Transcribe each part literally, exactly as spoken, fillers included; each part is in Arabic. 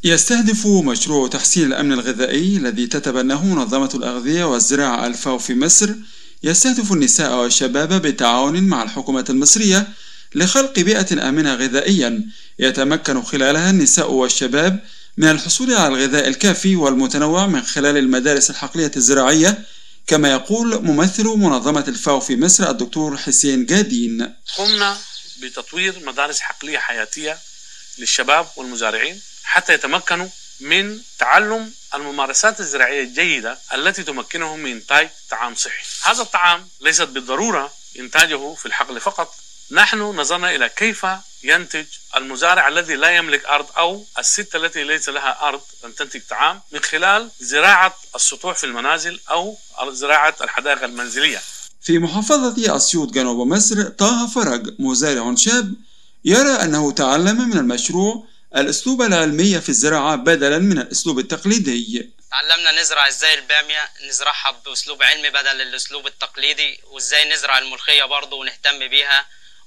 يستهدف مشروع تحسين الأمن الغذائي الذي تتبناه منظمة الأغذية والزراعة الفاو في مصر يستهدف النساء والشباب بالتعاون مع الحكومة المصرية لخلق بيئة آمنة غذائيا يتمكن خلالها النساء والشباب من الحصول على الغذاء الكافي والمتنوع من خلال المدارس الحقلية الزراعية، كما يقول ممثل منظمة الفاو في مصر الدكتور حسين جادين. قمنا بتطوير مدارس حقلية حياتية للشباب والمزارعين حتى يتمكنوا من تعلم الممارسات الزراعية الجيدة التي تمكنهم من إنتاج طعام صحي. هذا الطعام ليست بالضرورة إنتاجه في الحقل فقط، نحن نظرنا إلى كيف ينتج المزارع الذي لا يملك أرض أو الست التي ليس لها أرض أن تنتج طعام من خلال زراعة السطوح في المنازل أو زراعة الحدائق المنزلية. في محافظة أسيوط جنوب مصر، طه فرج مزارع شاب يرى أنه تعلم من المشروع الأسلوب العلمي في الزراعة بدلا من الأسلوب التقليدي. تعلمنا نزرع ازاي البامية نزرعها بأسلوب علمي بدل الأسلوب التقليدي، وازاي نزرع الملوخية برضه ونهتم بيها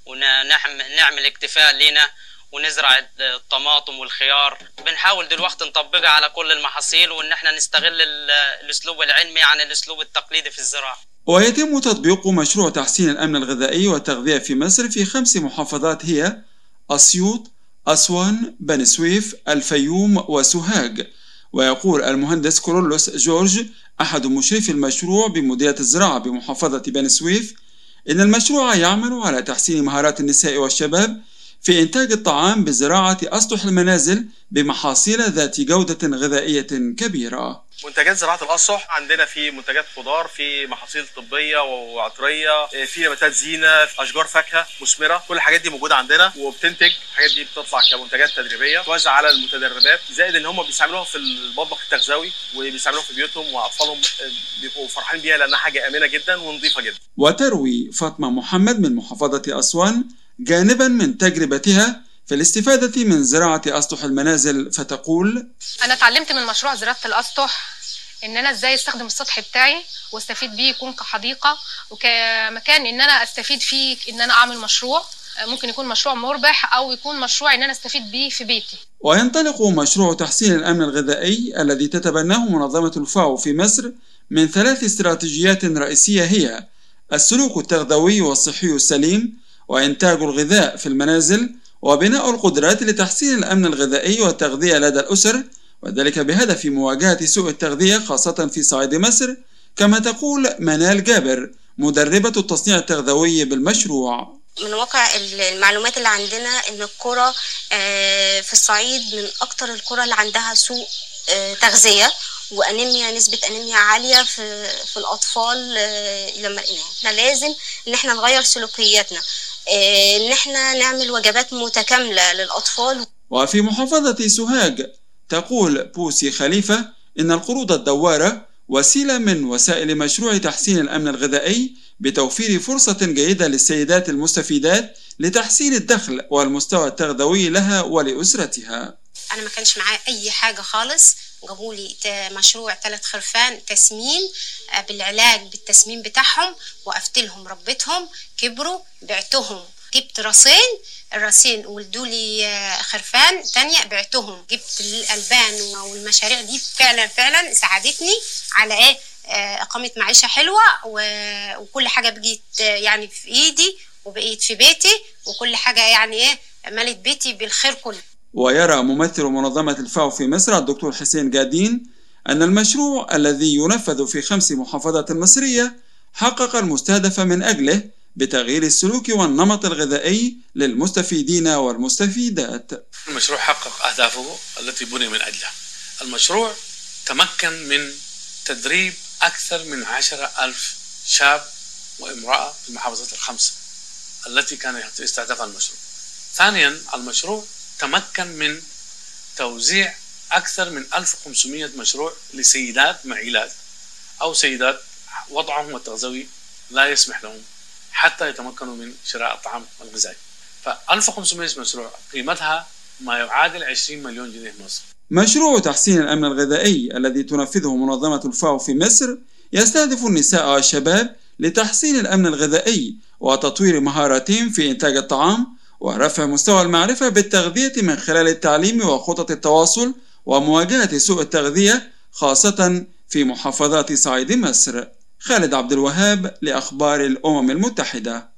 ونعمل اكتفاء لنا، ونزرع الطماطم والخيار. بنحاول دلوقتي نطبقها على كل المحاصيل وان احنا نستغل الأسلوب العلمي عن الأسلوب التقليدي في الزراعة. ويتم تطبيق مشروع تحسين الأمن الغذائي والتغذية في مصر في خمس محافظات هي أسيوط، أسوان، بني سويف، الفيوم وسوهاج. ويقول المهندس كورولوس جورج أحد مشرفي المشروع بمديرية الزراعة بمحافظة بني سويف إن المشروع يعمل على تحسين مهارات النساء والشباب في إنتاج الطعام بزراعة أسطح المنازل بمحاصيل ذات جودة غذائية كبيرة. منتجات زراعة الأسطح عندنا في منتجات خضار، في محاصيل طبية وعطرية، في نباتات زينة، أشجار فاكهة مثمرة، كل الحاجات دي موجودة عندنا وبتنتج. الحاجات دي بتطلع كمنتجات تدريبية توزع على المتدربات، زائد إن هم بيستعملوها في المطبخ التغذوي وبيستعملوها في بيوتهم، وأطفالهم بيبقوا فرحانين بيها لأنها حاجة آمنة جدا ونظيفة جدا. وتروي فاطمة محمد من محافظة أسوان جانبا من تجربتها في الاستفادة من زراعة أسطح المنازل، فتقول: أنا اتعلمت من مشروع زراعة الأسطح إن أنا إزاي أستخدم السطح بتاعي واستفيد بيه يكون كحديقة وكمكان إن أنا أستفيد فيه، إن أنا أعمل مشروع ممكن يكون مشروع مربح أو يكون مشروع إن أنا أستفيد بيه في بيتي. وينطلق مشروع تحسين الأمن الغذائي الذي تتبناه منظمة الفاو في مصر من ثلاث استراتيجيات رئيسية هي السلوك التغذوي والصحي السليم، وإنتاج الغذاء في المنازل، وبناء القدرات لتحسين الأمن الغذائي والتغذية لدى الأسر، وذلك بهدف مواجهة سوء التغذية خاصة في صعيد مصر، كما تقول منال جابر مدربة التصنيع التغذوي بالمشروع. من واقع المعلومات اللي عندنا إن القرى في الصعيد من أكتر القرى اللي عندها سوء تغذية وأنيميا، نسبة أنيميا عالية في في الأطفال. لما احنا لازم إن احنا نغير سلوكياتنا، إن احنا نعمل وجبات متكاملة للأطفال. وفي محافظة سوهاج تقول بوسي خليفة إن القروض الدوارة وسيلة من وسائل مشروع تحسين الأمن الغذائي بتوفير فرصة جيدة للسيدات المستفيدات لتحسين الدخل والمستوى التغذوي لها ولأسرتها. أنا ما كانش معايا أي حاجة خالص، جابوا لي مشروع ثلاث خرفان تسمين بالعلاج بالتسمين بتاعهم، وقفت لهم ربيتهم كبروا بعتهم، جبت راسين الراسين ولدوا لي خرفان تانية بعتهم، جبت الألبان والمشاريع دي فعلا فعلا ساعدتني على ايه اقامة معيشة حلوة، وكل حاجة بقيت يعني في ايدي وبقيت في بيتي، وكل حاجة يعني ايه ملت بيتي بالخير كله. ويرى ممثل منظمة الفاو في مصر الدكتور حسين جادين أن المشروع الذي ينفذ في خمس محافظات مصرية حقق المستهدف من أجله بتغيير السلوك والنمط الغذائي للمستفيدين والمستفيدات. المشروع حقق أهدافه التي بني من أجلها. المشروع تمكن من تدريب أكثر من عشرة ألف شاب وامرأة في المحافظات الخمسة التي كان يستهدفها المشروع. ثانيا، المشروع تمكن من توزيع أكثر من ألف وخمسمائة مشروع لسيدات معيلات أو سيدات وضعهم التغذوي لا يسمح لهم حتى يتمكنوا من شراء الطعام الغذائي. ف ألف وخمسمائة مشروع قيمتها ما يعادل عشرين مليون جنيه مصري. مشروع تحسين الأمن الغذائي الذي تنفذه منظمة الفاو في مصر يستهدف النساء والشباب لتحسين الأمن الغذائي وتطوير مهاراتهم في إنتاج الطعام ورفع مستوى المعرفة بالتغذية من خلال التعليم وخطط التواصل ومواجهة سوء التغذية خاصة في محافظات صعيد مصر. خالد عبد الوهاب لأخبار الأمم المتحدة.